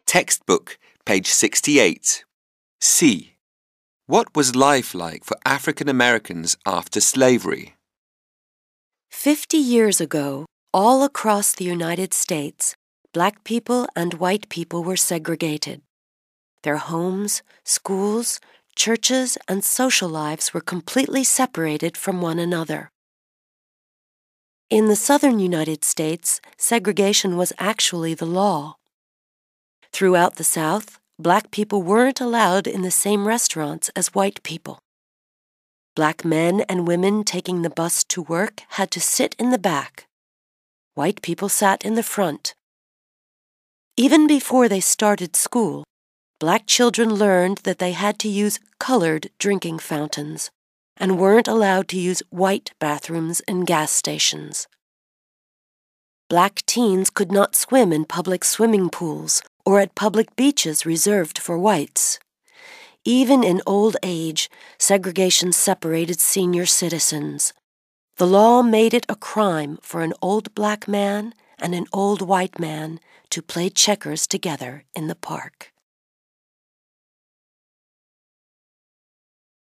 Textbook, page 68. C. What was life like for African Americans after slavery? 50 years ago, all across the United States, black people and white people were segregated. Their homes, schools, churches, and social lives were completely separated from one another. In the southern United States, segregation was actually the law. Throughout the South, black people weren't allowed in the same restaurants as white people. Black men and women taking the bus to work had to sit in the back. White people sat in the front. Even before they started school, black children learned that they had to use colored drinking fountains and weren't allowed to use white bathrooms in gas stations. Black teens could not swim in public swimming pools or at public beaches reserved for whites. Even in old age, segregation separated senior citizens. The law made it a crime for an old black man and an old white man to play checkers together in the park.